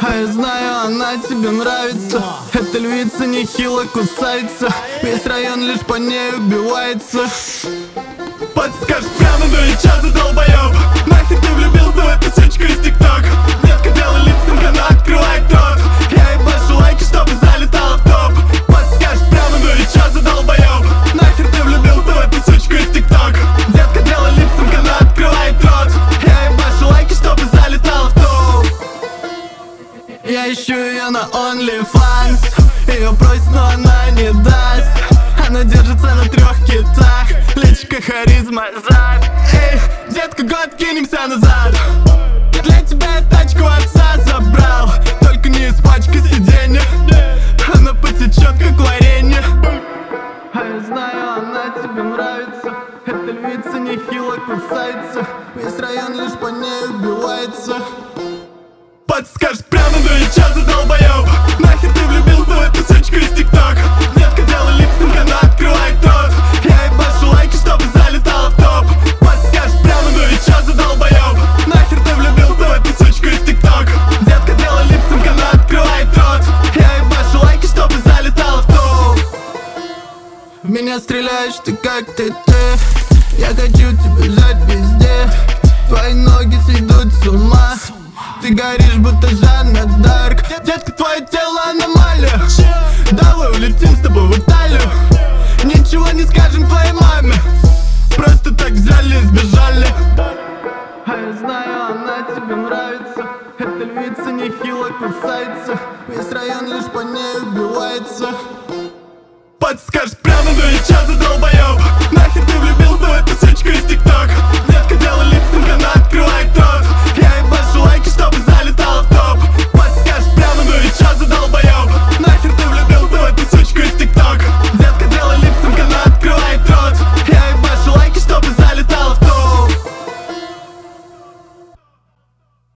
А я знаю, она тебе нравится. Эта львица нехило кусается. Весь район лишь по ней убивается. Подскажешь прямо, ну и чё за долбоёб? Нахер ты влюбился в эту сучку из ТикТок? Детка, делай липсинг, она открывает рот. Я ебашу лайки, чтобы залетала в топ. Подскажешь прямо, ну и чё за долбоёб? Нахер ты влюбился в эту сучку из ТикТок? Детка, делай липсинг, она открывает рот. Я ебашу лайки, чтобы залетала в топ. Я ищу ее на OnlyFans. Ее просит, но она не даст. Она держится на 3 китах. Личико, харизма, зад. Эй, детка, год кинемся назад. Для тебя я тачку отца забрал. Только не испачкай сиденье. Она потечет, как варенье. А я знаю, она тебе нравится. Эта львица нехило кусается. Весь район лишь по ней убивается. Подскажешь прямо, ну и чё за долбоёб? Нахер ты влюбился в эту сучку из ТикТок? Детка, делай липсинг, она открывает рот. Я ебашу лайки, чтобы залетала в топ. Подскажешь прямо, ну и чё за долбоёб? Нахер ты влюбился в эту сучку из ТикТок? Детка, делай липсинг, она открывает рот. Я ебашу лайки, чтобы залетала в топ. В меня стреляешь ты как ТТ. Я хочу тебя жать везде. Твои ноги сведут с ума. Ты горишь, будто Жанна Дарк. Детка, твое тело аномалия. Давай улетим с тобой в Италию. Ничего не скажем твоей маме. Просто так взяли и сбежали. А я знаю, она тебе нравится. Эта львица нехило кусается. Весь район лишь по ней убивается. Подскажешь прямо, ну и чё за долбоёб?